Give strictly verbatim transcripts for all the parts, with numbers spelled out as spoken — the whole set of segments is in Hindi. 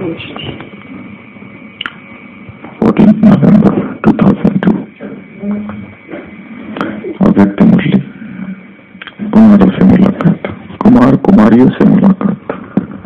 फोर्टीन नवंबर टू थाउजेंड टू। अव्यक्त मुरली। कुमारों से मुलाकात, कुमार कुमारियों से मुलाकात।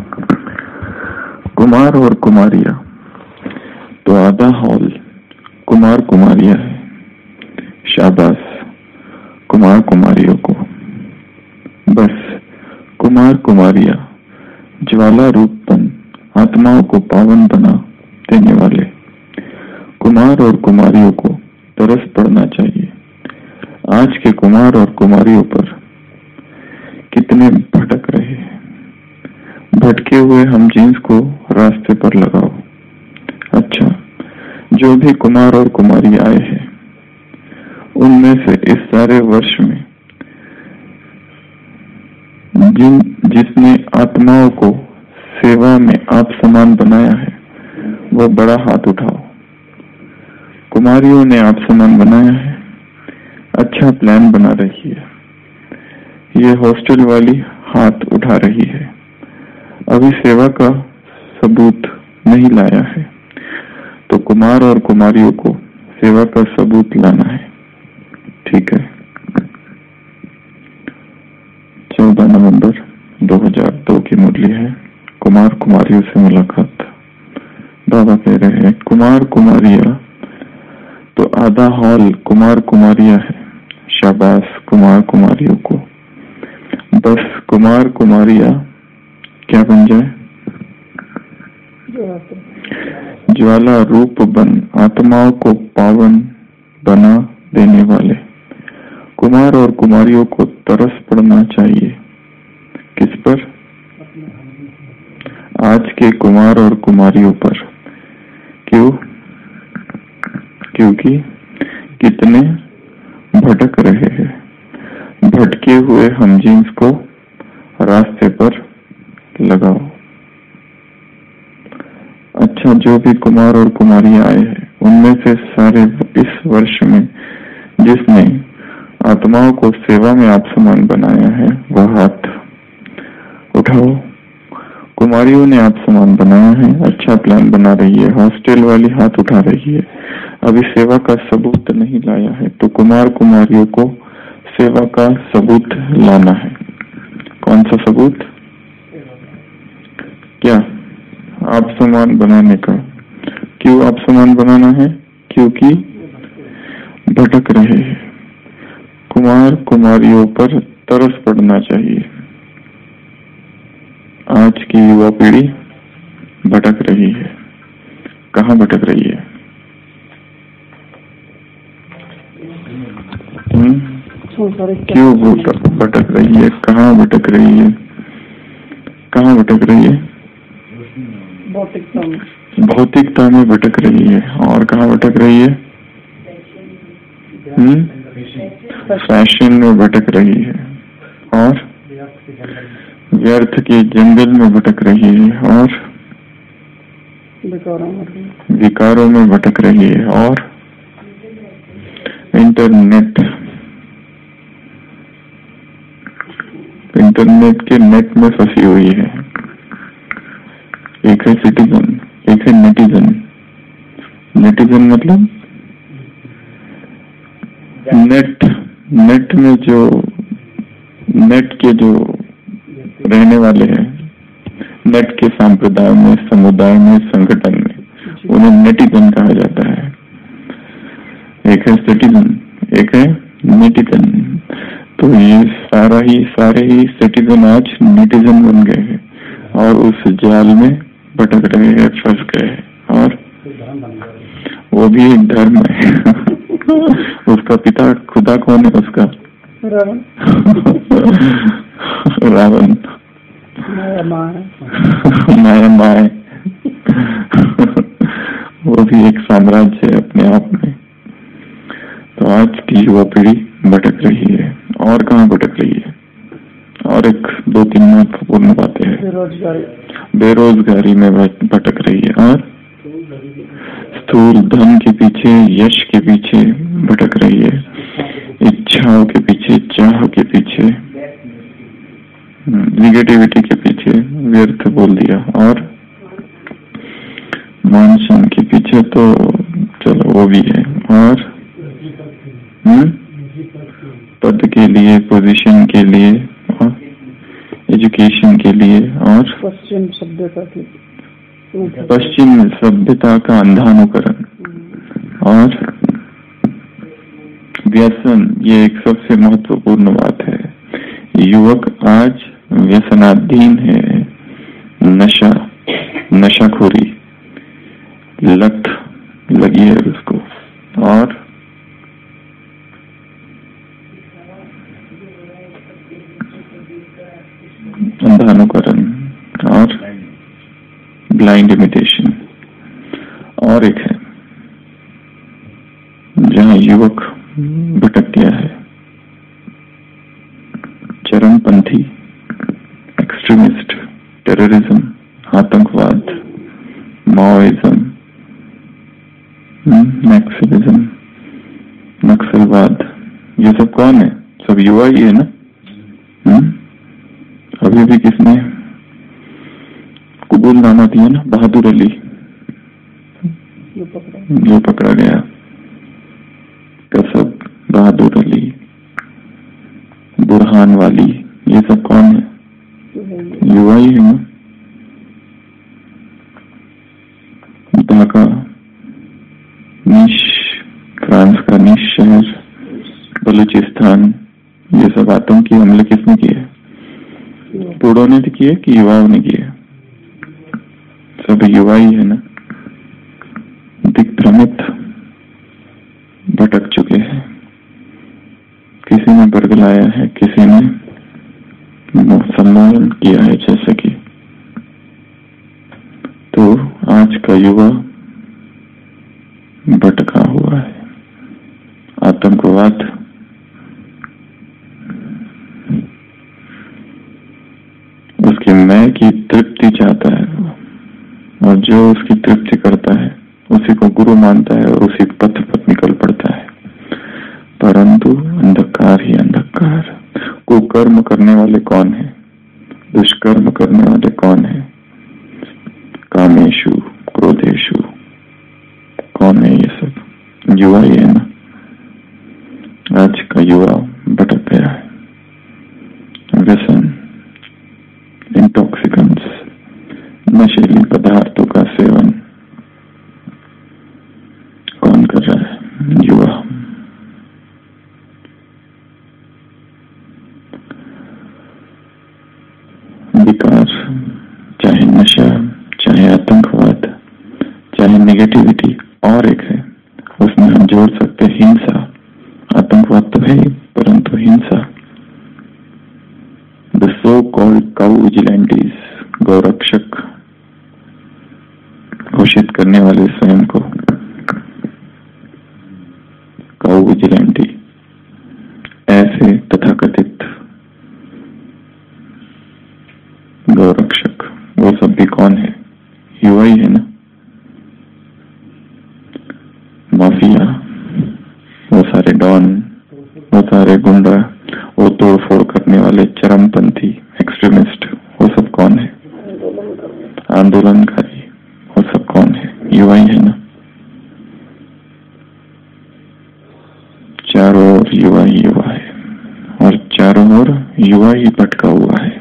कुमार और कुमारियां तो आधा हॉल कुमार कुमारियां है। शाबाश कुमार कुमारियों को। बस कुमार कुमारियां ज्वाला रूप बन आत्माओं को पावन बना देने वाले कुमार और कुमारियों को तरस पड़ना चाहिए। आज के कुमार और कुमारियों पर कितने भटक रहे हैं। भटके हुए हम जींस को रास्ते पर लगाओ। अच्छा, जो भी कुमार और कुमारी आए हैं उनमें से इस सारे वर्ष में जिन जिसने आत्माओं को सेवा में आप समान बनाया है वो बड़ा हाथ उठाओ। कुमारियों ने आप समान बनाया है। अच्छा प्लान बना रही है। ये हॉस्टल वाली हाथ उठा रही है। अभी सेवा का सबूत नहीं लाया है तो कुमार और कुमारियों को सेवा का सबूत लाना है। ठीक है। चौदह नवंबर दो हज़ार दो की मुरली है। कुमार कुमारियों से मुलाकात। बाबा कह रहे हैं कुमार कुमारियां तो आधा हॉल कुमार कुमारियां है। शाबाश कुमार कुमारियों को। बस कुमार कुमारियां क्या बन जाए? ज्वाला रूप बन आत्माओं को पावन बना देने वाले कुमार और कुमारियों को तरस पड़ना चाहिए। किस पर? आज के कुमार और कुमारियों पर। क्यों? क्योंकि कितने भटक रहे हैं। भटके हुए हम जींस को रास्ते पर लगाओ। अच्छा, जो भी कुमार और कुमारियां आए हैं उनमें से सारे इस वर्ष में जिसने आत्माओं को सेवा में आप समान बनाया है वह हाथ उठाओ। कुमारियों ने आप समान बनाया है। अच्छा प्लान बना रही है। हॉस्टल वाली हाथ उठा रही है। अभी सेवा का सबूत नहीं लाया है तो कुमार कुमारियों को सेवा का सबूत लाना है। कौन सा सबूत? क्या? आप समान बनाने का। क्यों आप समान बनाना है? क्योंकि भटक रहे हैं। कुमार कुमारियों पर तरस पड़ना चाहिए। आज की युवा पीढ़ी भटक रही है। कहाँ भटक रही है? हम्म? क्यों भटक रही है? कहाँ भटक रही है? कहाँ भटक रही है? भौतिकता में भटक रही है। और कहाँ भटक रही है? हम्म? फैशन में भटक रही है। और व्यर्थ के जंगल में भटक रही है। और विकारों में भटक रही है। और इंटरनेट इंटरनेट के नेट में फंसी हुई है। एक है सिटीजन, एक है नेटिजन। नेटिजन मतलब नेट नेट में जो नेट के जो रहने वाले हैं, नेट के संप्रदाय में, समुदाय में, संगठन में, उन्हें नेटिजन कहा जाता है। एक है सिटीजन, एक है नेटिजन। तो ये सारा ही सारे ही सिटीजन आज नेटिजन बन गए हैं और उस जाल में भटक रहे हैं, फंस गए हैं। और वो भी एक धर्म है। उसका पिता खुदा कौन है? उसका रावण। रावण माया माया। वो भी एक साम्राज्य है अपने आप में। तो आज की युवा पीढ़ी भटक रही है। और कहाँ भटक रही है? और एक दो तीन महत्वपूर्ण बातें हैं। बेरोजगारी बेरोजगारी में भटक रही है। और स्थूल धन के पीछे, यश के पीछे भटक रही है। इच्छाओं के पीछे, चाह के पीछे, निगेटिविटी के पीछे व्यर्थ बोल दिया। और मानसन के पीछे तो चलो वो भी है, और हम्म पद के लिए, पोजीशन के लिए, और एजुकेशन के लिए, और पश्चिम सभ्यता के पश्चिम सभ्यता का अंधानुकरण, और व्यसन। ये एक सबसे महत्वपूर्ण बात है। युवक आज व्यसनाधीन है, नशा नशाखोरी लत लगी है उसको, और अंधानुकरण और ब्लाइंड इमिटेशन। और एक है जहां युवक भटक गया है, चरमपंथी, एक्सट्रीमिस्ट, टेररिज्म, आतंकवाद, माओइज्म, मैक्सिलिज्म, नक्सलवाद। ये सब कौन है? सब युवा ही है ना। हुँ? अभी भी किसने कबूल नामा दिया ना, बहादुर अली जो पकड़ा गया, कसब, बहादुर अली, बुरहान वाली, ये सब कौन है? युवा ही है ना। ढाका, नीश, फ्रांस का नीश शहर, बलूचिस्तान, ये सब आतंकी हमले किसने किए? बूढ़ों ने किए कि युवाओं ने किए? सब युवा ही है ना। दिग्भ्रमित भटक चुके हैं। किसी ने बरगलाया है, किसी ने सम्मोहन किया है, जैसे कि। तो आज का युवा भटका हुआ है। आतंकवाद, उसकी मैं की तृप्ति चाहता है, और जो उसकी तृप्ति करता है उसी को गुरु मानता है और उसी पथ पर निकल पड़ता है। परंतु अंधकार ही अंधकार। कुकर्म करने वाले कौन है? दुष्कर्म करने वाले कौन है? कामेशु, क्रोधेशु, कौन है ये सब? युवा ही है ना। आज का युवा भटक गया है। व्यसन, इंटॉक्सिकेंट्स, नशीली पदार्थों का सेवन कौन कर रहा है? युवा। विकार, चाहे नशा, चाहे आतंकवाद, चाहे नेगेटिविटी, और एक है उसमें हम जोड़ सकते हैं हिंसा। आतंकवाद तो है ही, परंतु हिंसा। The so called cow vigilantes, गौरक्षक घोषित करने वाले स्वयं को काउ विजिलेंटी, ऐसे तथाकथित गौरक्षक, वो सब भी कौन है? युवा ही है ना। माफिया, वो सारे डॉन, वो सारे गुंडा, वो तोड़फोड़ करने वाले चरमपंथी, एक्सट्रीमिस्ट, वो सब कौन है? आंदोलनकारी, वो सब कौन है? युवा ही है ना। चारों ओर युवा ही युवा है, और चारों ओर युवा ही भटका हुआ है।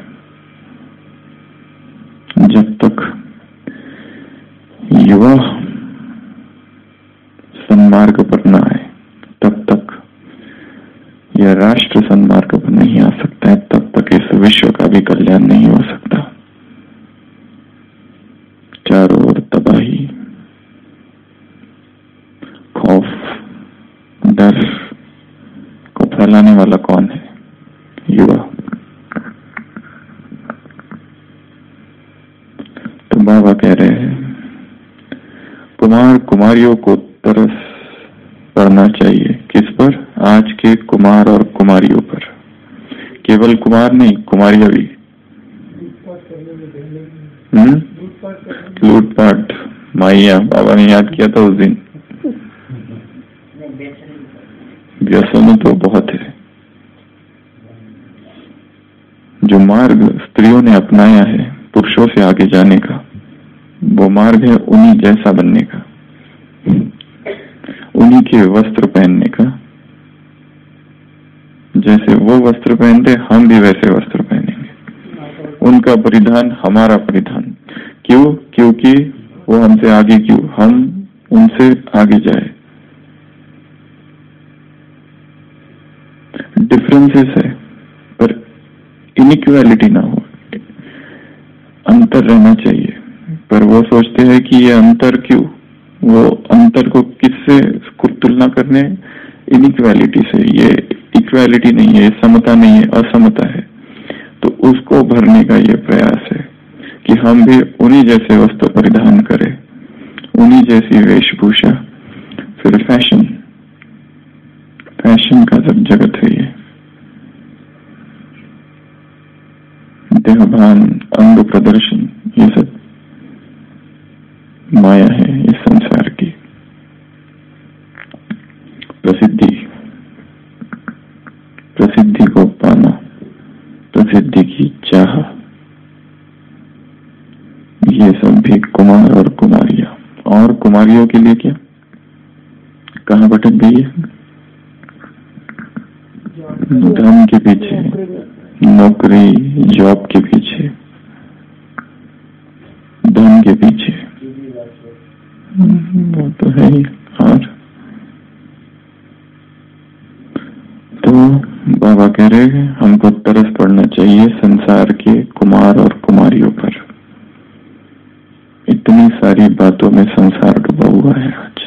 जब तक युवा सन्मार्ग पर न आए, तब तक यह राष्ट्र सन्मार्ग पर नहीं आ सकता है, तब तक इस विश्व का भी कल्याण नहीं हो सकता। चारों ओर तबाही, खौफ, डर को फैलाने वाला कौन है? युवा। तो बाबा कह रहे हैं कुमार कुमारियों को तरस पड़ना चाहिए। किस पर? आज के कुमार और कुमारियों पर। केवल कुमार नहीं, कुमारियां भी। हम्म लूटपाट, माइया, बाबा ने याद किया था उस दिन। व्यसन तो बहुत है। जो मार्ग स्त्रियों ने अपनाया है पुरुषों से आगे जाने का, वो मार्ग है उन्हीं जैसा बनने का, उन्हीं के वस्त्र पहनने का। जैसे वो वस्त्र पहनते हम भी वैसे वस्त्र पहनेंगे। उनका परिधान हमारा परिधान। क्यों? क्योंकि वो हमसे आगे, क्यों हम उनसे आगे जाए। डिफरेंसेस है पर इनइक्वालिटी ना हो, अंतर रहना चाहिए। पर वो सोचते हैं कि ये अंतर क्यों, वो अंतर को किससे तुलना करने, इनइक्वालिटी से। ये इक्वालिटी नहीं है, समता नहीं है, असमता है। तो उसको भरने का ये प्रयास है कि हम भी उन्हीं जैसे वस्त्र परिधान करें, उन्हीं जैसी वेशभूषा। फिर फैशन, फैशन का सब जगत है ये। देहभान, अंग प्रदर्शन, ये सब माया है इस संसार की। प्रसिद्धि, प्रसिद्धि को पाना, प्रसिद्धि की चाह, ये सब भी कुमार और कुमारियां। और कुमारियों के लिए क्या, कहाँ भटक गई है? धन के पीछे, नौकरी जॉब के पीछे, धन के पीछे, वो तो है ही। और तो बाबा कह रहे हैं हमको तरस पड़ना चाहिए संसार के कुमार और कुमारियों पर। इतनी सारी बातों में संसार डूबा हुआ है आज।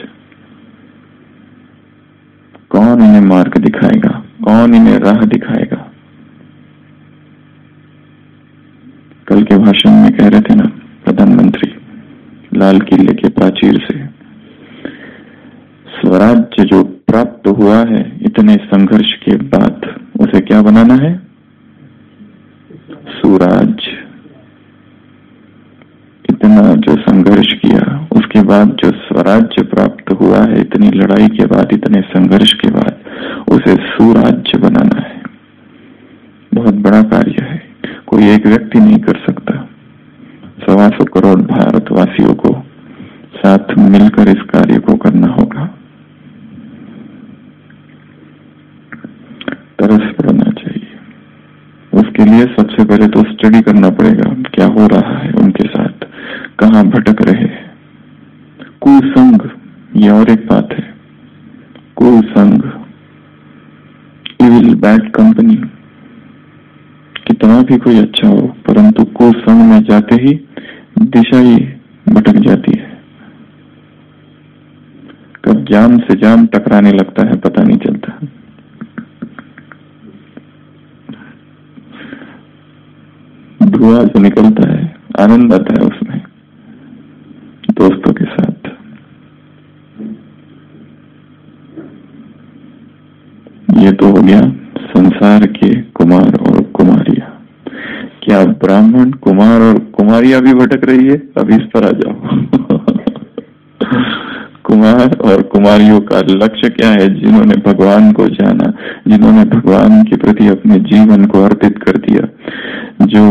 कौन इन्हें मार्ग दिखाएगा, कौन इन्हें राह दिखाएगा? कल के भाषण में कह रहे थे ना प्रधानमंत्री, लाल किले के प्राचीर से स्वराज्य जो प्राप्त हुआ है इतने संघर्ष के बाद, उसे क्या बनाना है? सुराज्य। इतना जो संघर्ष किया उसके बाद जो स्वराज्य प्राप्त हुआ है, इतनी लड़ाई के बाद, इतने संघर्ष के बाद, उसे सुराज्य बनाना है। बहुत बड़ा कार्य है, कोई एक व्यक्ति नहीं कर सकता। सवा सौ करोड़ भारतवासियों को साथ मिलकर इस कार्य को करना होगा। तरस पड़ना चाहिए। उसके लिए सबसे पहले तो स्टडी करना पड़ेगा क्या हो रहा है उनके साथ, कहाँ भटक रहे हैं। कुसंग, ये और एक बात है। कुसंग, इविल, बैड कंपनी, कितना भी कोई अच्छा हो, परंतु कुसंग में जाते ही दिशा ही भटक जाती है। कब जाम से जाम टकराने लगता है पता नहीं चलता। धुआं जो निकलता है, आनंद आता है उसमें, दोस्तों के साथ। ये तो हो गया संसार के कुमार और कुमारियां। क्या ब्राह्मण कुमार और कुमारियां भी भटक रही है? अब इस पर आ जाओ। कुमार और कुमारियों का लक्ष्य क्या है? जिन्होंने भगवान को जाना, जिन्होंने भगवान के प्रति अपने जीवन को अर्पित कर दिया, जो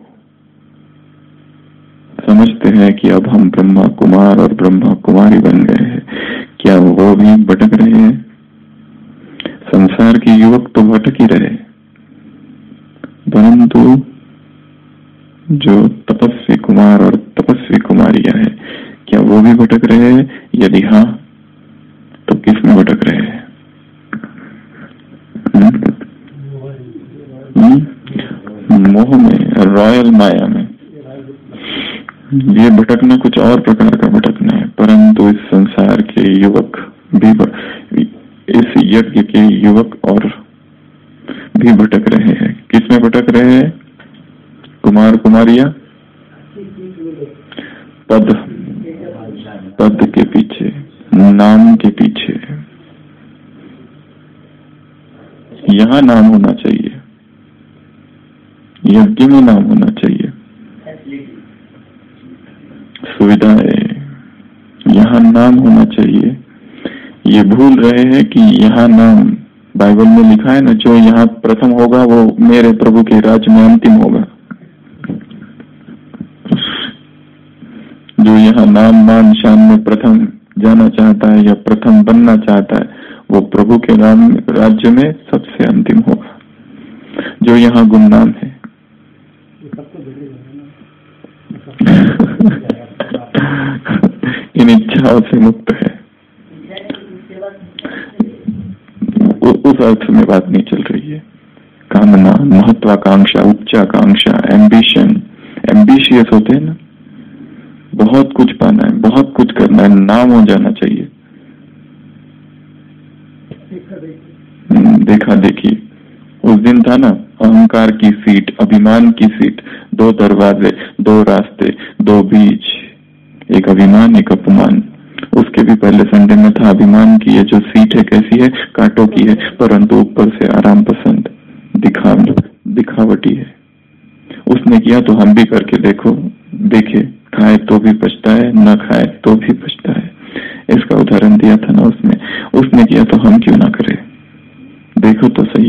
समझते हैं कि अब हम ब्रह्मा कुमार और ब्रह्मा कुमारी बन गए हैं, क्या वो भी भटक रहे हैं? संसार के युवक तो भटक ही रहे, परंतु जो तपस्वी कुमार और तपस्वी कुमारियां हैं, क्या वो भी भटक रहे हैं? यदि हाँ, तो किस में भटक रहे हैं? मोह में, रॉयल माया में। ये भटकना कुछ और प्रकार का भटकना है, परंतु इस संसार के युवक भी, इस यज्ञ के युवक और भी भटक रहे हैं। किस में भटक रहे हैं? कुमार कुमारियां पद, पद के पीछे, नाम के पीछे। यहाँ नाम होना चाहिए, यज्ञ में नाम होना चाहिए, सुविधाएं, यहाँ नाम होना चाहिए। ये भूल रहे हैं कि यहाँ नाम, बाइबल में लिखा है ना, जो यहाँ प्रथम होगा वो मेरे प्रभु के राज्य में अंतिम होगा। जो यहाँ नाम मान शान में प्रथम जाना चाहता है या प्रथम बनना चाहता है, वो प्रभु के नाम राज्य में सबसे अंतिम होगा। जो यहाँ गुमनाम है इन इच्छाओं से मुक्त है, उस अर्थ में बात नहीं चल रही है। कामना, महत्वाकांक्षा, उच्चाकांक्षा, एम्बिशन, एम्बिशियस होते हैं ना, बहुत कुछ पाना है, बहुत कुछ करना है, नाम हो जाना चाहिए, देखा देखी। उस दिन था ना अहंकार की सीट, अभिमान की सीट, दो दरवाजे, दो रास्ते, दो बीच, एक अभिमान एक अपमान। उसके भी पहले संडे में था अभिमान की ये जो सीट है कैसी है, कांटों की है, परंतु ऊपर से आराम पसंद, दिखा दिखावटी है। उसने किया तो हम भी करके देखो, देखे, खाए तो भी पछता है, न खाए तो भी पछता है। इसका उदाहरण दिया था ना उसमें, उसने किया तो हम क्यों ना करें, देखो तो सही।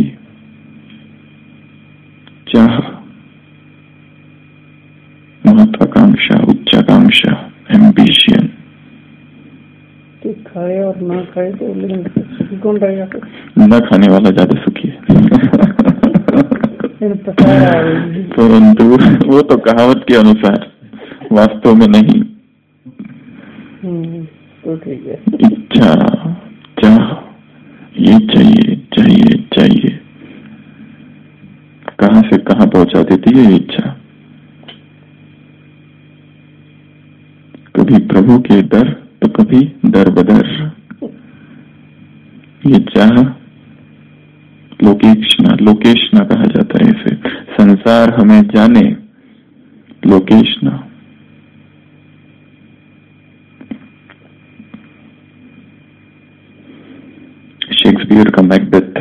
चाह, महत्वाकांक्षा, उच्चाकांक्षा, एम्बिशन, खाए और ना खाए तो लेकिन सुखी कौन रहेगा? न खाने वाला ज्यादा सुखी है। परंतु वो तो कहावत के अनुसार, वास्तव में नहीं। तो ठीक है। इच्छा, चाह, ये चाहिए चाहिए चाहिए, कहां से कहां पहुंचा देती है इच्छा। कभी प्रभु के डर तो कभी दर बदर। ये चाह लोकेशना, लोकेशना कहा जाता है इसे। संसार हमें जाने, लोकेशना। शेक्सपियर का Macbeth,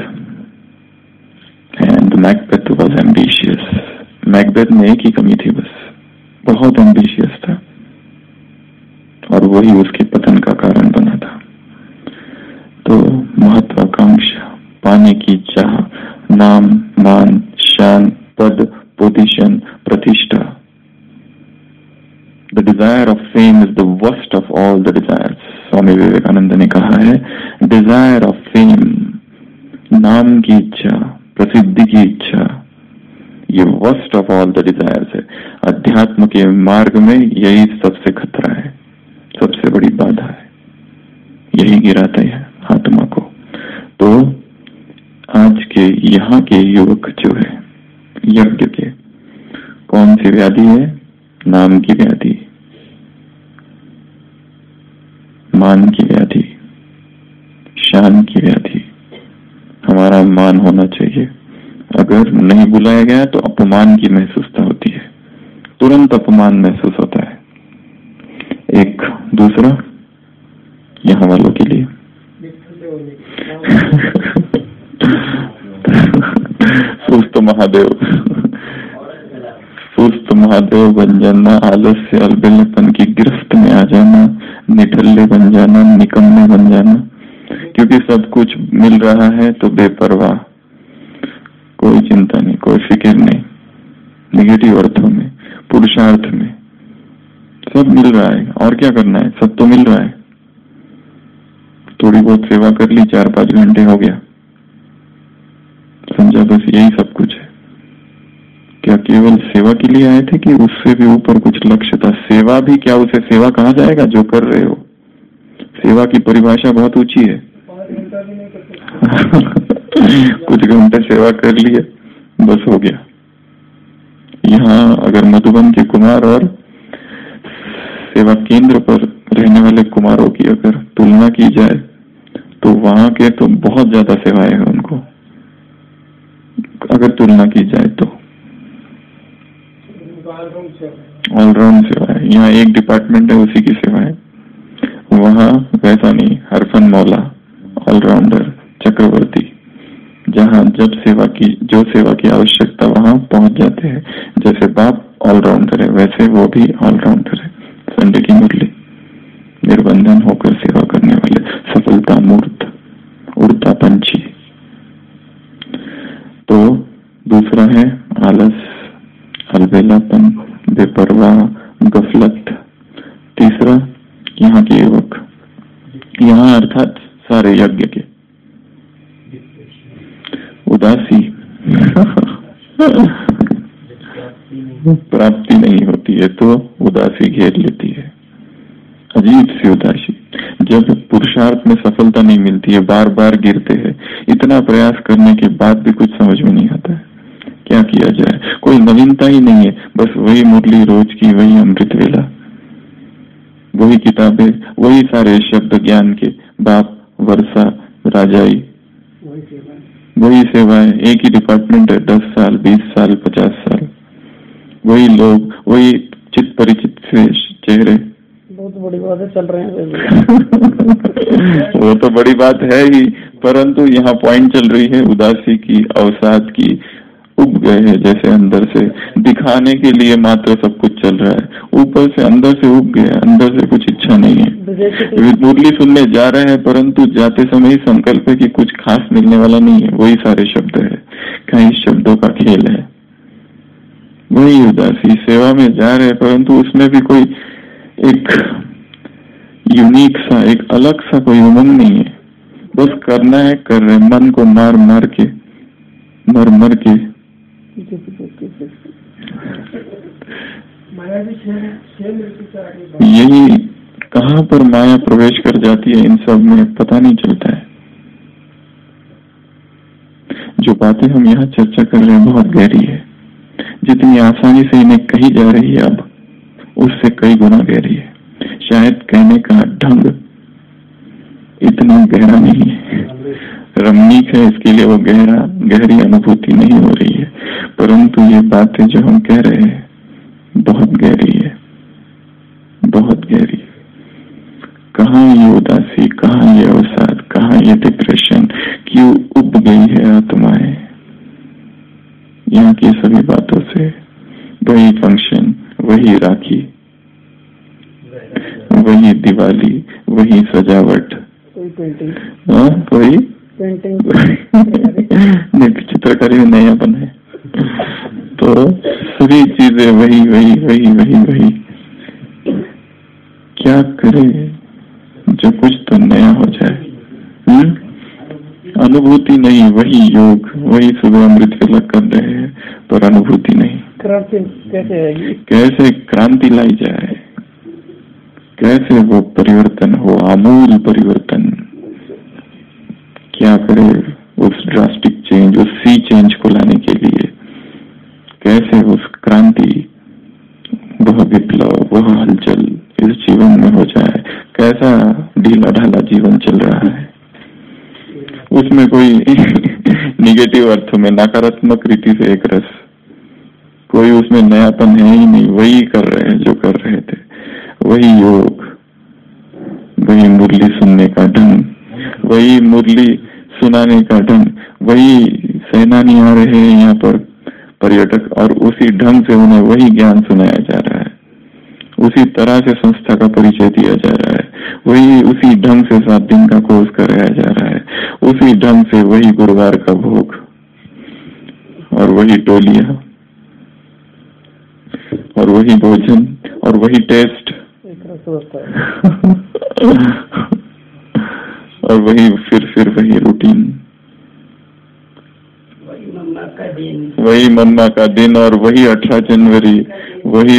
and Macbeth was ambitious. Macbeth में एक ही कमी थी बस, बहुत एम्बिशियस था, और वही उसके पतन का कारण बना था। तो महत्वाकांक्षा, पाने की चाह, नाम, मान, शान, पद, पोजीशन, प्रतिष्ठा। The desire of fame is the worst of all the desires. Swami Vivekananda ने कहा है, डिजायर ऑफ फेम, नाम की इच्छा, प्रसिद्धि की इच्छा, ये worst of all the desires है। अध्यात्म के मार्ग में यही सबसे खतरा है, सबसे बड़ी बाधा है, यही गिराता है आत्मा को। तो आज के यहाँ के युवक जो है, यज्ञ के, कौन सी व्याधि है? नाम की व्याधि, मान की व्याधि, शान की व्याधि। हमारा मान होना चाहिए, अगर नहीं बुलाया गया तो अपमान की महसूसता होती है, तुरंत अपमान महसूस होता है। एक दूसरा यहाँ वालों के लिए सुस्त महादेव, सुस्त महादेव बन जाना, आलस्य अलबेलेपन की गिरफ्त में आ जाना, निठल्ले बन जाना, निकम्मे बन जाना। क्योंकि सब कुछ मिल रहा है तो बेपरवाह, कोई चिंता नहीं, कोई फिक्र नहीं। नेगेटिव अर्थों में, पुरुषार्थ में सब मिल रहा है, और क्या करना है, सब तो मिल रहा है। थोड़ी बहुत सेवा कर ली, चार पांच घंटे हो गया, समझा बस यही सब कुछ है। क्या केवल सेवा के लिए आए थे कि उससे भी ऊपर कुछ लक्ष्य था? सेवा भी क्या, उसे सेवा कहा जाएगा जो कर रहे हो? सेवा की परिभाषा बहुत ऊंची है। कुछ घंटे सेवा कर लिए, बस हो गया। यहाँ अगर मधुबन के कुमार और सेवा केंद्र पर रहने वाले कुमारों की अगर तुलना की जाए तो वहां के तो बहुत ज्यादा सेवाएं हैं उनको, अगर तुलना की जाए तो। ऑलराउंड सेवा है, यहाँ एक डिपार्टमेंट है उसी की सेवा है, वहाँ वैसा नहीं। हरफन मौला ऑलराउंडर, चक्रवर्ती, जहाँ जब सेवा की, जो सेवा की आवश्यकता वहां पहुंच जाते हैं। जैसे बाप ऑलराउंडर है, वैसे वो भी ऑलराउंडर है। संडे की मुरली, निर्बंधन होकर सेवा करने वाले, सफलता मूर्त, उड़ता पंछी। तो दूसरा है आलस, अलबेलापन, बेपरवाह, गफलत। तीसरा यहाँ के युवक, यहाँ अर्थात सारे यज्ञ के। उदासी प्राप्ति नहीं होती है तो उदासी घेर लेती है, अजीब सी उदासी। जब पुरुषार्थ में सफलता नहीं मिलती है, बार बार गिरते हैं, इतना प्रयास करने के बाद भी कुछ समझ में नहीं आता है, क्या किया जाए? कोई नवीनता ही नहीं है, बस वही मुरली रोज की, वही अमृत वेला, वही किताबें, वही सारे शब्द ज्ञान के, बाप, वर्षा, राजाई, वही सेवाएं, एक ही डिपार्टमेंट है, दस साल, बीस साल, पचास साल, वही लोग, वही चित परिचित से चेहरे। बहुत बड़ी बातें चल रहे हैं वो तो बड़ी बात है ही, परंतु यहाँ पॉइंट चल रही है उदासी की, अवसाद की। उब गए हैं जैसे अंदर से, दिखाने के लिए मात्र सब कुछ चल रहा है, ऊपर से अंदर से उब गए, अंदर से कुछ इच्छा नहीं है। मुरली सुनने जा रहे हैं परंतु जाते समय ही संकल्प है कि कुछ खास मिलने वाला नहीं है, वही सारे शब्द है, कहीं शब्दों का खेल है, वही उदासी। सेवा में जा रहे हैं परंतु उसमें भी कोई एक यूनिक सा, एक अलग सा कोई उमंग नहीं है, बस करना है, कर रहे, मन को मार मार के, मर मर के। यही कहाँ पर माया प्रवेश कर जाती है इन सब में पता नहीं चलता है। जो बातें हम यहाँ चर्चा कर रहे हैं बहुत गहरी है, जितनी आसानी से इन्हें कही जा रही है अब उससे कई गुना गहरी है। शायद कहने का ढंग इतना गहरा नहीं है, रमणीक है, इसके लिए वो गहरा गहरी अनुभूति नहीं हो रही है, परंतु ये बातें जो हम कह रहे हैं बहुत गहरी है, बहुत गहरी। कहाँ ये उदासी, कहाँ ये अवसाद, कहाँ ये डिप्रेशन, क्यों उब गई है आत्माएं यहाँ की सभी बातों से। वही फंक्शन, वही राखी, वही दिवाली, वही सजावट, हाँ वही पेंटिंग चित्रकारी में नयापन है, तो सभी चीजें वही वही वही वही वही। क्या करे जो कुछ तो नया हो जाए। हुँ? अनुभूति नहीं, वही योग, वही सुबह अमृत वेला कर रहे हैं पर अनुभूति नहीं। क्रांति कैसे आएगी? कैसे क्रांति लाई जाए, कैसे वो परिवर्तन हो, आमूल परिवर्तन। क्या करे उस ड्रास्टिक चेंज, उस सी चेंज को लाने के लिए, कैसे उस क्रांति, वह विप्लव, वह हलचल इस जीवन में हो जाए। कैसा ढीला ढाला जीवन चल रहा है, उसमें कोई निगेटिव अर्थ में, नकारात्मक रीति से एक रस, कोई उसमें नयापन है ही नहीं, वही कर रहे हैं जो कर रहे थे, वही योग, वही मुरली सुनने का ढंग, वही मुरली सुनाने का ढंग, वही सेनानी आ रहे हैं यहाँ पर पर्यटक और उसी ढंग से उन्हें वही ज्ञान सुनाया जा रहा है, उसी तरह से संस्था का परिचय दिया जा रहा है, वही उसी ढंग से सात दिन का कोर्स कराया जा रहा है, उसी ढंग से वही गुरुवार का भोग और वही टोलियां और वही भोजन और वही टेस्ट और वही फिर फिर वही रूटीन, वही मन्ना का दिन और वही अठारह जनवरी, वही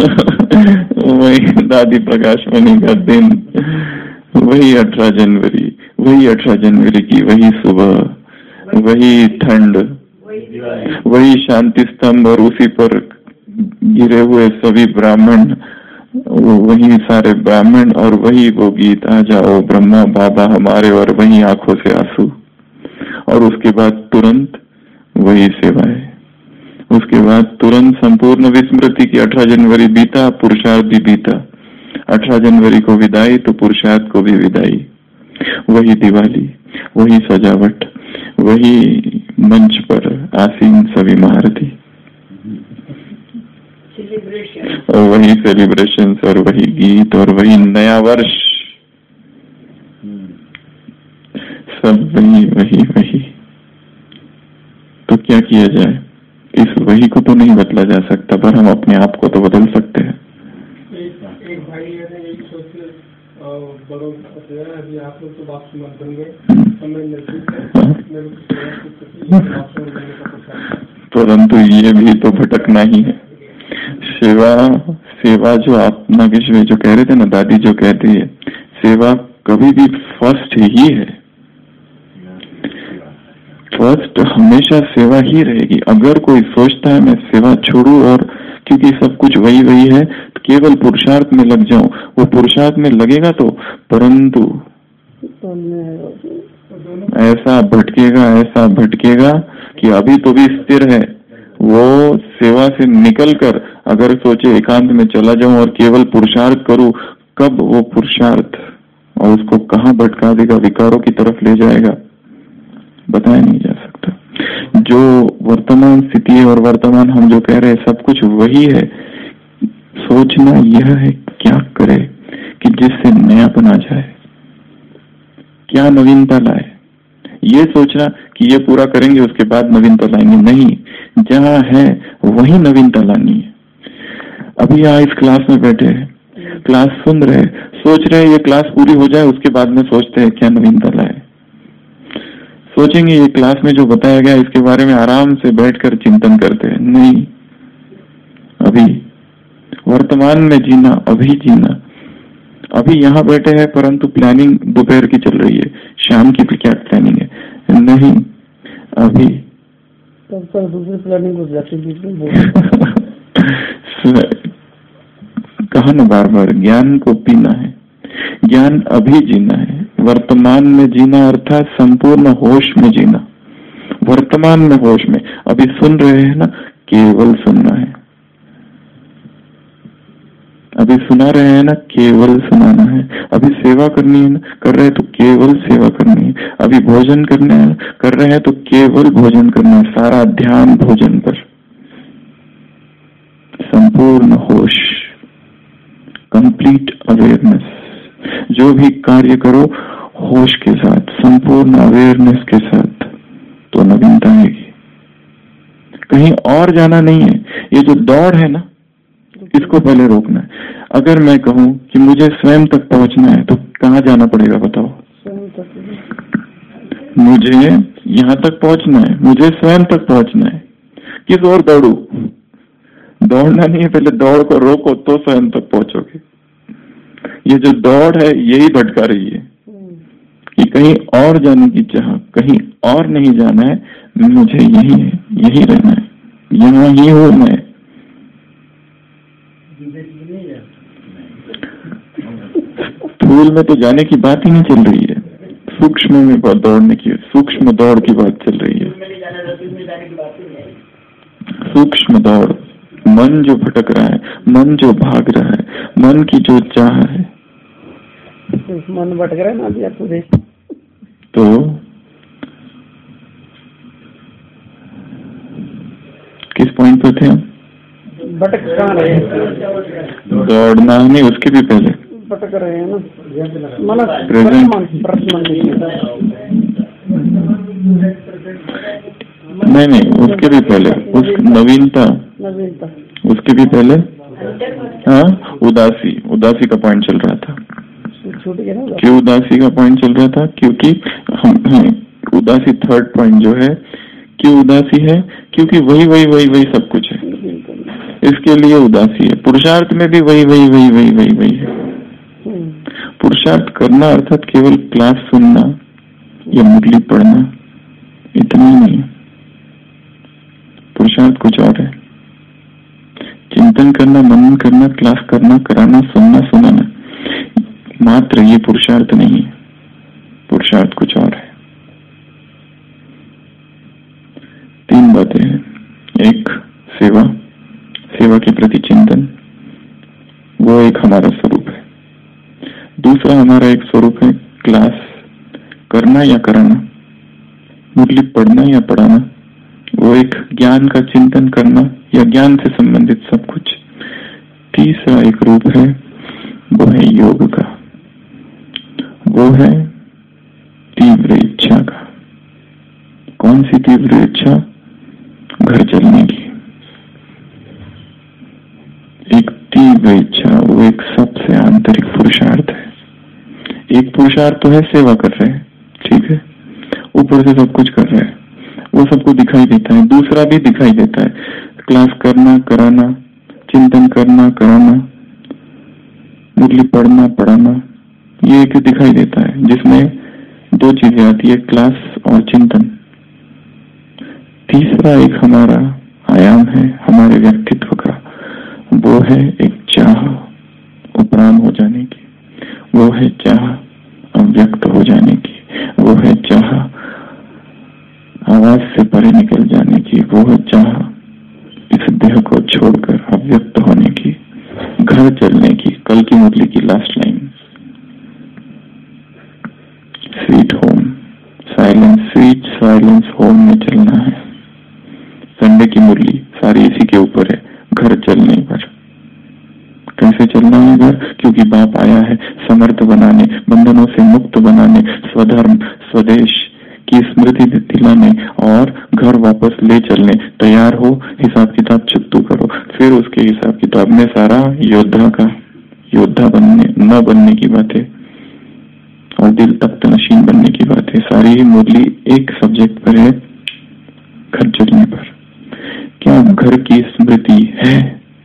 वही दादी प्रकाश मणि का दिन, वही अठारह जनवरी, वही अठारह जनवरी की वही सुबह, वही ठंड, वही शांति स्तंभ और उसी पर गिरे हुए सभी ब्राह्मण, वही सारे ब्राह्मण और वही वो गीत, आ जाओ ब्रह्मा बाबा हमारे, और वही आंखों से आंसू, और उसके बाद तुरंत वही सेवाएं, उसके बाद तुरंत संपूर्ण विस्मृति की। अठारह जनवरी बीता, पुरुषार्थ भी बीता, अठारह जनवरी को विदाई तो पुरुषार्थ को भी विदाई, वही दिवाली, वही सजावट, वही मंच पर आसीन सभी महारथी और वही सेलिब्रेशंस और वही गीत और वही नया वर्ष, सब वही वही वही। तो क्या किया जाए? इस वही को तो नहीं बदला जा सकता, पर हम अपने आप को तो बदल सकते हैं। एक भाई है, एक सोच अभी आप लोग तो बात मत बन गए, समय नजदीक है, मेरे को सेवा की प्रति बात बनने का प्रचार। परंतु ये भी तो भटकना ही है। सेवा सेवा जो आप नागेश भाई जो कह रहे थे ना, दादी जो कहती है, सेवा कभी भी फर्स्ट ही है। फर्स्ट हमेशा सेवा ही रहेगी। अगर कोई सोचता है मैं सेवा छोड़ू और क्योंकि सब कुछ वही वही है तो केवल पुरुषार्थ में लग जाऊं, वो पुरुषार्थ में लगेगा तो, परंतु ऐसा भटकेगा ऐसा भटकेगा कि अभी तो भी स्थिर है। वो सेवा से निकलकर अगर सोचे एकांत में चला जाऊं और केवल पुरुषार्थ करूं, कब वो पुरुषार्थ और उसको कहां भटका देगा, विकारों की तरफ ले जाएगा, बताया नहीं जा सकता। जो वर्तमान स्थिति है और वर्तमान हम जो कह रहे हैं सब कुछ वही है। सोचना यह है क्या करे कि जिससे नयापन आ जाए, क्या नवीनता लाए। ये सोचना कि ये पूरा करेंगे उसके बाद नवीनता लाएंगे, नहीं, जहां है वही नवीनता लानी है। अभी यहाँ इस क्लास में बैठे हैं, क्लास सुन रहे, सोच रहे ये क्लास पूरी हो जाए उसके बाद में सोचते हैं क्या नवीनता लाए। सोचेंगे ये क्लास में जो बताया गया इसके बारे में आराम से बैठकर चिंतन करते हैं, नहीं, अभी वर्तमान में जीना, अभी जीना। अभी यहाँ बैठे हैं परंतु प्लानिंग दोपहर की चल रही है, शाम की क्या प्लानिंग है, नहीं, अभी तब तक दूसरी प्लानिंग हो जाती कहा ना बार बार, ज्ञान को पीना है, ज्ञान अभी जीना है, वर्तमान में जीना अर्थात संपूर्ण होश में जीना। वर्तमान में होश में अभी सुन रहे हैं ना, केवल सुनना है। अभी सुना रहे हैं ना, केवल सुनाना है। अभी सेवा करनी है ना, कर रहे हैं तो केवल सेवा करनी है। अभी भोजन करना है, कर रहे हैं तो केवल भोजन करना है। सारा ध्यान भोजन पर, संपूर्ण होश, कंप्लीट अवेयरनेस। जो भी कार्य करो होश के साथ, संपूर्ण अवेयरनेस के साथ, तो नवीनता आएगी। कहीं और जाना नहीं है। ये जो दौड़ है ना, इसको पहले रोकना है। अगर मैं कहूं कि मुझे स्वयं तक पहुंचना है तो कहाँ जाना पड़ेगा बताओ? मुझे यहाँ तक पहुंचना है, मुझे स्वयं तक पहुंचना है। किस ओर दौड़ू? दौड़ना नहीं है, पहले दौड़ को रोको तो स्वयं तक पहुंचोगे। ये जो दौड़ है यही भटका रही है कि कहीं और जाने की चाह, कहीं और नहीं जाना है, मुझे यही है, यही रहना है, यहाँ ही हूं मैं। स्थूल में तो जाने की बात ही नहीं चल रही है, सूक्ष्म में बात दौड़ने की, सूक्ष्म दौड़ की बात चल रही है। सूक्ष्म दौड़, मन जो भटक रहा है, मन जो भाग रहा है, मन की जो चाह है, मन भटक रहा है ना दिया पूरे। तो किस पॉइंट पे थे हम? भटक कहाँ रहे? दौड़ना नहीं, उसके भी पहले भटक रहे हैं ना, मन प्रेजेंट। नहीं नहीं, उसके भी पहले उस नवीनता, नवीनता उसके भी पहले हाँ, उदासी, उदासी का पॉइंट चल रहा था। छूट गया ना, क्यों उदासी का पॉइंट चल रहा था? क्योंकि हम, हम उदासी थर्ड पॉइंट जो है, क्यों उदासी है? क्योंकि वही वही वही वही सब कुछ है, इसके लिए उदासी है। पुरुषार्थ में भी वही वही वही वही वही वही है। पुरुषार्थ करना अर्थात केवल क्लास सुनना या मुरली पढ़ना, इतना ही नहीं है। पुरुषार्थ कुछ और है। चिंतन करना, मनन करना, क्लास करना, कराना, सुनना, सुनाना, मात्र ये पुरुषार्थ नहीं है। पुरुषार्थ कुछ और है। तीन बातें हैं। एक सेवा, सेवा के प्रति चिंतन, वो एक हमारा स्वरूप है। दूसरा हमारा एक स्वरूप है क्लास करना या कराना, मुरली पढ़ना या पढ़ाना, वो एक ज्ञान का चिंतन करना या ज्ञान से संबंधित सब कुछ। तीसरा एक रूप है, वो है योग का, वो है तीव्र इच्छा का। कौन सी तीव्र इच्छा? घर चलने की एक तीव्र इच्छा, वो एक सबसे आंतरिक पुरुषार्थ है। पुरुषार्थ तो है, सेवा कर रहे हैं, ठीक है, ऊपर से सब कुछ कर रहे हैं, वो सबको दिखाई देता है। दूसरा भी दिखाई देता है, क्लास करना कराना, चिंतन करना कराना, मुरली पढ़ना पढ़ाना, ये एक दिखाई देता है, जिसमें दो चीजें आती है, क्लास और चिंतन। तीसरा एक हमारा आयाम है हमारे व्यक्तित्व का, वो है एक चाह उपराम हो जाने की, वो है चाह अव्यक्त हो जाने की, वो है चाह आवाज से परे निकल जाने की, वो है चाह इस देह को छोड़कर अव्यक्त होने की, घर चलने की। कल की मुरली की last line, sweet home silence, sweet silence home में चलना है। संडे की मुरली सारी इसी के ऊपर है, घर चलने पर। कैसे चलना है घर? क्योंकि बाप आया है समर्थ बनाने, बंधनों से मुक्त बनाने, स्वधर्म स्वदेश की स्मृति दिलाने और घर वापस ले चलने। तैयार हो, हिसाब किताब चुकतू करो। फिर उसके हिसाब किताब में सारा योद्धा का योद्धा बनने न बनने की बातें और दिल तख्त नशीन बनने की बातें, सारी ही मुरली एक सब्जेक्ट पर है, घर चलने पर। क्या घर की स्मृति है?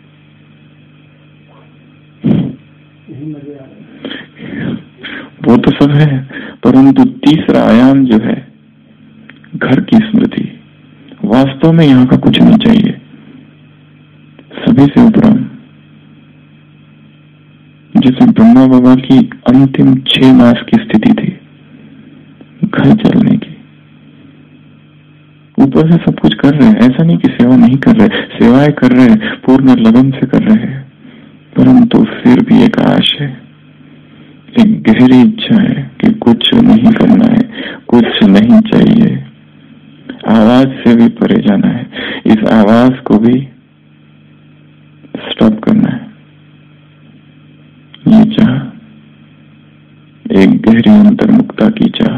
वो तो सब है, परंतु तीसरा आयाम जो है घर की स्मृति, वास्तव में यहाँ का कुछ नहीं चाहिए, सभी से उपराम। जैसे ब्रह्मा बाबा की अंतिम छह मास की स्थिति थी घर चलने की, ऊपर से सब कुछ कर रहे हैं, ऐसा नहीं कि सेवा नहीं कर रहे, सेवाएं कर रहे हैं, पूर्ण लगन से कर रहे हैं, परंतु फिर भी एक आश है, एक गहरी इच्छा है कि कुछ नहीं करना है, कुछ नहीं चाहिए, आवाज से भी परे जाना है, इस आवाज को भी स्टॉप करना है। ये चाह एक गहरी अंतर्मुक्ता की चाह,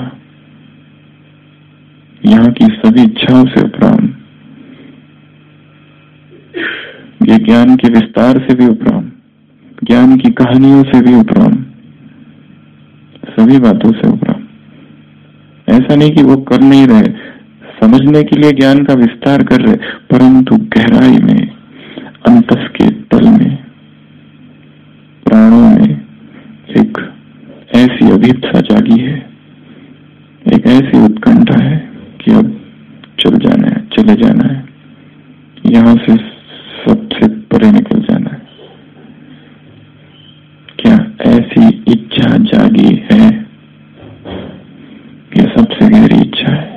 यहाँ की सभी इच्छाओं से उपराम, ये ज्ञान के विस्तार से भी उपराम, ज्ञान की कहानियों से भी उपराम, सभी बातों से उपराम। ऐसा नहीं कि वो कर नहीं रहे, समझने के लिए ज्ञान का विस्तार कर रहे, परंतु गहराई में, अंतस के तल में, प्राणों में एक ऐसी अभिप्सा जागी है, एक ऐसी उत्कंठा है कि अब चल जाना है, चले जाना है, यहाँ से सबसे परे निकल जाना है। क्या ऐसी इच्छा जागी है? ये सबसे गहरी इच्छा है।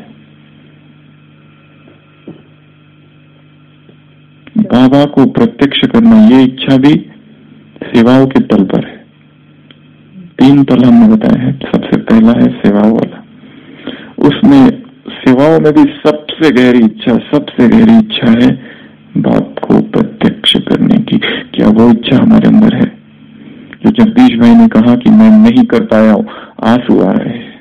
बाबा को प्रत्यक्ष करना, ये इच्छा भी सेवाओं के तल पर है। तीन तल हमने बताए हैं, सबसे पहला है सेवाओं वाला, उसमें सेवाओं में भी सबसे गहरी इच्छा, सबसे गहरी इच्छा है बाप को प्रत्यक्ष करने की। क्या वो इच्छा हमारे अंदर है? जो जगदीश भाई ने कहा कि मैं नहीं कर पाया हूं, आंसू आ रहे हैं,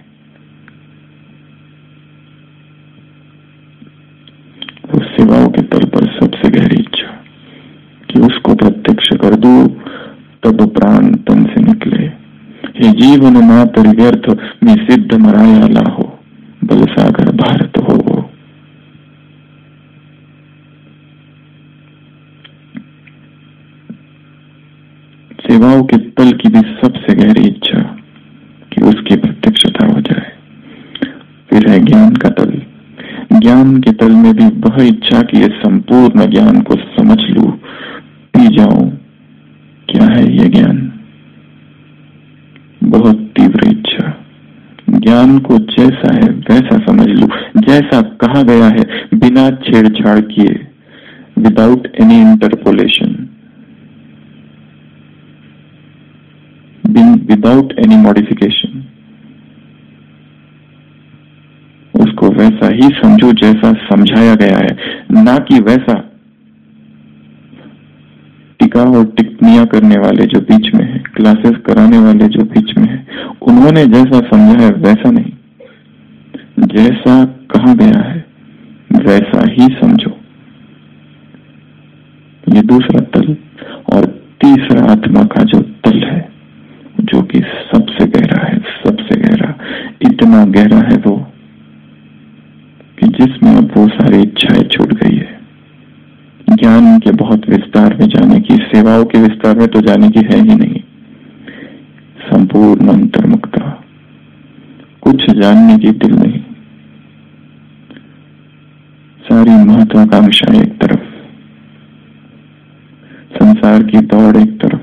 उस सेवाओं के तल पर सबसे गहरी इच्छा कि उसको प्रत्यक्ष कर दूं, तब प्राण तन से निकले। हे जीवन मातर व्यर्थ में सिद्ध मराया लाहो, बलसागर भारत हो वो। सेवाओं के तल की भी सबसे गहरी इच्छा कि उसकी प्रत्यक्षता हो जाए। फिर है ज्ञान का तल, ज्ञान के तल में भी वह इच्छा कि ये संपूर्ण ज्ञान को समझ लूं, पी जाऊं। क्या है ये ज्ञान? बहुत तीव्र इच्छा, ज्ञान को जैसा है वैसा समझ लूं, जैसा कहा गया है, बिना छेड़छाड़ किए, without any interpolation, without any modification. उसको वैसा ही समझो जैसा समझाया गया है, ना कि वैसा टीका और टिप्पणियां करने वाले जो बीच में है, क्लासेस कराने वाले जो बीच में है, उन्होंने जैसा समझा है वैसा नहीं, जैसा कहा गया है वैसा ही समझो। ये दूसरा तल। और तीसरा आत्मा का जो तल है, जो कि सबसे गहरा है, सबसे इतना गहरा है वो कि जिसमें अब वो सारी इच्छाएं छूट गई है। ज्ञान के बहुत विस्तार में जाने की, सेवाओं के विस्तार में तो जाने की है ही नहीं। संपूर्ण अंतर्मुक्ता, कुछ जानने की दिल नहीं। सारी महत्वाकांक्षा एक तरफ, संसार की दौड़ एक तरफ,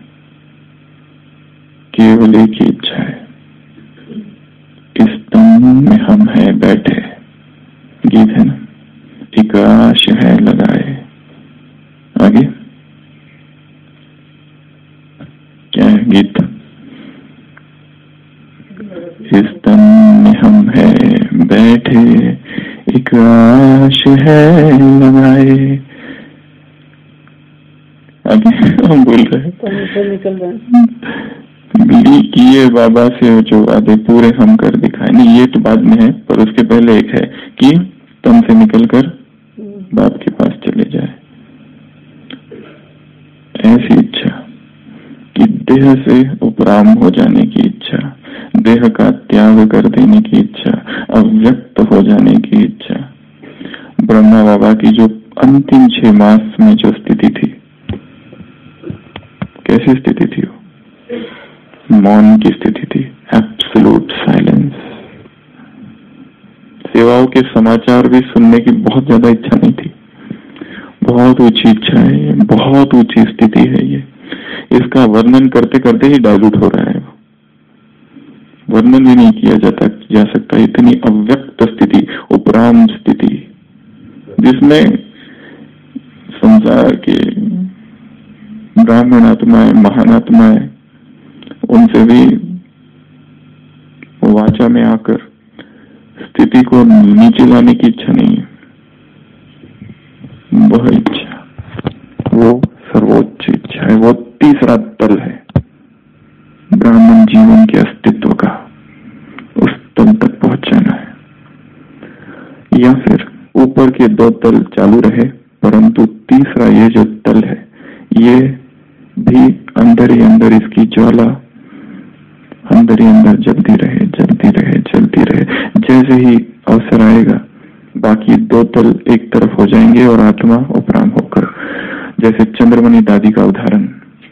केवल एक ही इच्छा है, इस तन में हम है बैठे। गीत है ना, एक आश है लगाए। आगे क्या है गीत? इस तन में हम है बैठे, एक आश है लगाए। आगे हम बोल रहे हैं, निकल रहे हैं किए बाबा से जो वादे पूरे हम कर दिखाए। नहीं, ये तो बाद में है, पर उसके पहले एक है कि तन से निकलकर बाप के पास चले जाए। ऐसी इच्छा कि देह से उपराम हो जाने की इच्छा, देह का त्याग कर देने की इच्छा, अव्यक्त हो जाने की इच्छा। ब्रह्मा बाबा की जो अंतिम छह मास में जो स्थिति थी, कैसी स्थिति थी वो? मौन की स्थिति थी, एब्सोल्यूट साइलेंस। सेवाओं के समाचार भी सुनने की बहुत ज्यादा इच्छा नहीं थी। बहुत ऊंची इच्छा है ये, बहुत ऊंची स्थिति है ये। इसका वर्णन करते करते ही डाइल्यूट हो रहा है, वर्णन भी नहीं किया जाता जा सकता। इतनी अव्यक्त स्थिति, उपराम स्थिति, जिसमें संसार के ब्राह्मण आत्माएं, महान आत्माएं, उनसे भी वाचा में आकर स्थिति को नीचे लाने की इच्छा नहीं है। वह इच्छा, वो सर्वोच्च इच्छा है, वो तीसरा तल है ब्राह्मण जीवन के अस्तित्व का। उस तल तक पहुंचाना है, या फिर ऊपर के दो तल चालू रहे, परंतु तीसरा ये जो तल है, ये भी अंदर ही अंदर इसकी ज्वाला अंदर ही अंदर जलती रहे, जलती रहे, जलती रहे। जैसे ही अवसर आएगा, बाकी दो तल एक तरफ हो जाएंगे और आत्मा उपराम होकर, जैसे चंद्रमणि दादी का उदाहरण।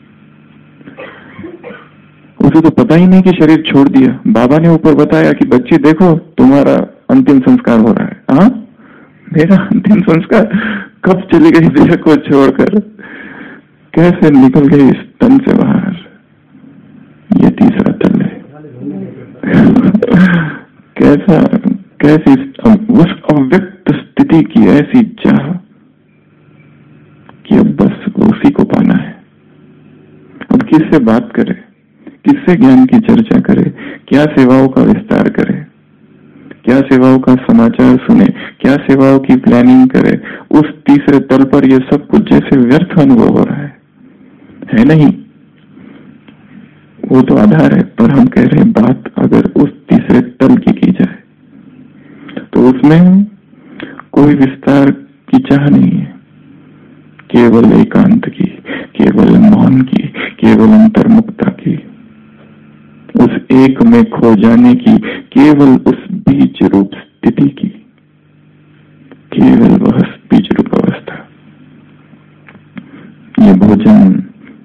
उसे तो पता ही नहीं कि शरीर छोड़ दिया। बाबा ने ऊपर बताया कि बच्ची देखो, तुम्हारा अंतिम संस्कार हो रहा है। हाँ, मेरा अंतिम संस्कार कब चली गई देह को छोड़कर, कैसे निकल गई इस तन से बाहर। ये तीसरा तल है। कैसा कैसी उस अव्यक्त स्थिति की ऐसी चाह कि अब बस उसी को पाना है। अब किससे बात करे, किससे ज्ञान की चर्चा करे, क्या सेवाओं का विस्तार करे, क्या सेवाओं का समाचार सुने, क्या सेवाओं की प्लानिंग करे। उस तीसरे तल पर यह सब कुछ जैसे व्यर्थ अनुभव हो रहा है, है नहीं? वो तो आधार है, पर हम कह रहे हैं बात अगर उस तीसरे तल की की जाए तो उसमें कोई विस्तार की चाह नहीं है, केवल एकांत की, केवल मौन की, केवल अंतर्मुक्ता की, उस एक में खो जाने की, केवल उस बीज रूप स्थिति की, केवल वह बीज रूप अवस्था। ये भोजन,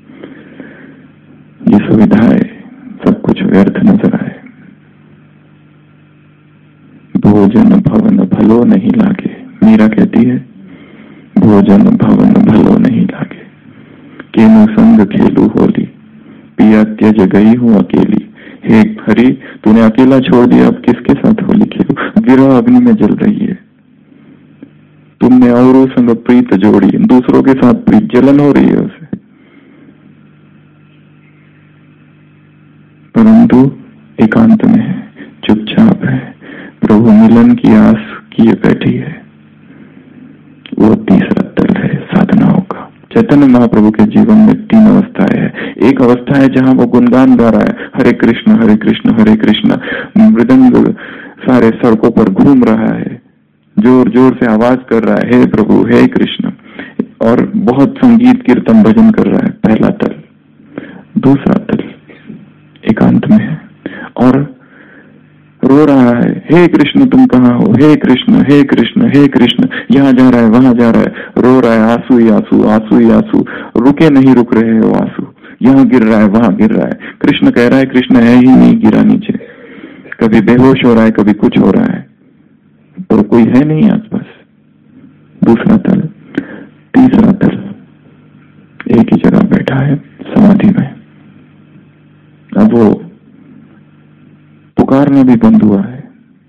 ये सुविधाएं, सब कुछ व्यर्थ नजर आए। भोजन भवन भलो नहीं लागे, मीरा कहती है, भोजन भवन भलो नहीं लागे। केनु संग खेलू होली, पिया त्यज गई हूं अकेली। हे हरि, तूने अकेला छोड़ दिया, अब किसके साथ होली खेलू? विरह अग्नि में जल रही है। तुमने औरों संग प्रीत जोड़ी, दूसरों के साथ प्रीत, जलन हो रही है उसे, परंतु एकांत में है, चुपचाप है, प्रभु मिलन की आस किए बैठी है। वो तीसरा तल है साधनाओं का। चैतन्य महाप्रभु के जीवन में तीन अवस्थाएं हैं। एक अवस्था है जहां वो गुणगान गा रहा है, हरे कृष्ण हरे कृष्ण हरे कृष्ण, मृदंग सारे सड़कों पर घूम रहा है, जोर जोर से आवाज कर रहा है, हे प्रभु हे कृष्ण, और बहुत संगीत कीर्तन भजन कर रहा है, पहला तल। दूसरा तल एकांत में है, और रो रहा है, हे कृष्ण तुम कहाँ हो, हे कृष्ण हे कृष्ण हे कृष्ण, यहाँ जा रहा है वहां जा रहा है, रो रहा है, आंसू ही आंसू आंसू ही आंसू, रुके नहीं रुक रहे हो आंसू, यहाँ गिर रहा है वहां गिर रहा है। कृष्ण कह रहा है कृष्ण है ही नहीं, गिरा नीचे, कभी बेहोश हो रहा है कभी कुछ हो रहा है, तो कोई है नहीं आसपास। दूसरा तल, तीसरा तल, एक ही जगह बैठा है समाधि में। अब वो पुकारना भी बंद हुआ है,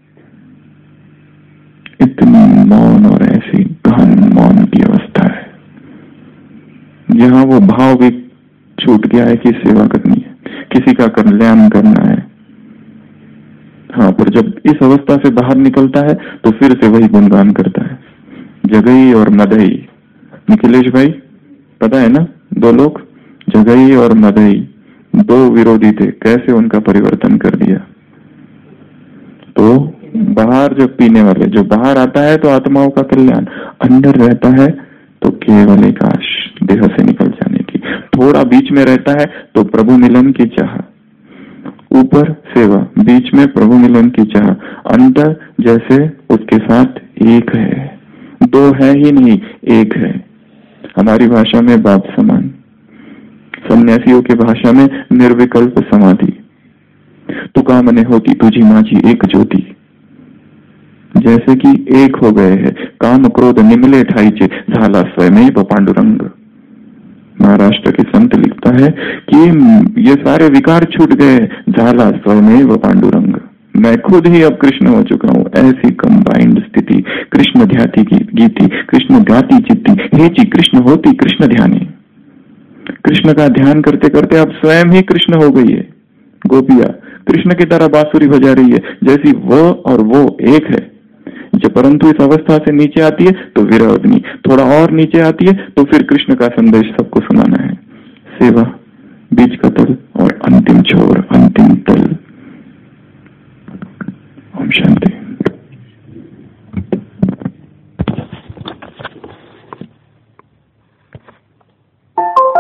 इतनी मौन और ऐसी गहन मौन की अवस्था है जहां वो भाव भी छूट गया है कि सेवा करनी है, किसी का कल्याण करना है। हाँ, पर जब इस अवस्था से बाहर निकलता है तो फिर से वही गुणगान करता है, जगई और मदई। निखिलेश भाई पता है ना, दो लोग जगई और मदई, दो विरोधी थे, कैसे उनका परिवर्तन कर दिया। तो बाहर जो पीने वाले, जो बाहर आता है तो आत्माओं का कल्याण, अंदर रहता है तो केवल एक आश देह से निकल जाने की, थोड़ा बीच में रहता है तो प्रभु मिलन की चाह, ऊपर सेवा, बीच में प्रभु मिलन की चाह, अंदर जैसे उसके साथ एक है, दो है ही नहीं एक है। हमारी भाषा में बाप समान, सन्यासियों की भाषा में निर्विकल्प समाधि। तुका मने होती तुझी माझी एक ज्योति, जैसे कि एक हो गए हैं, काम क्रोध निमले ठाईचे, झाला स्वयमेव पांडुरंग। महाराष्ट्र के संत लिखता है कि ये सारे विकार छूट गए, झाला स्वयमेव पांडुरंग, मैं खुद ही अब कृष्ण हो चुका हूँ। ऐसी कंबाइंड स्थिति, कृष्ण ध्याति की गीति, कृष्ण ध्याति चित्ती, हे जी कृष्ण होती कृष्ण ध्यानी। कृष्ण का ध्यान करते करते अब स्वयं ही कृष्ण हो गई है। गोपिया कृष्ण की तरह बांसुरी बजा रही है, जैसी वो और वो एक है। जब परंतु इस अवस्था से नीचे आती है तो विरह अग्नि, थोड़ा और नीचे आती है तो फिर कृष्ण का संदेश सबको सुनाना है। सेवा, बीच का तल और अंतिम छोर।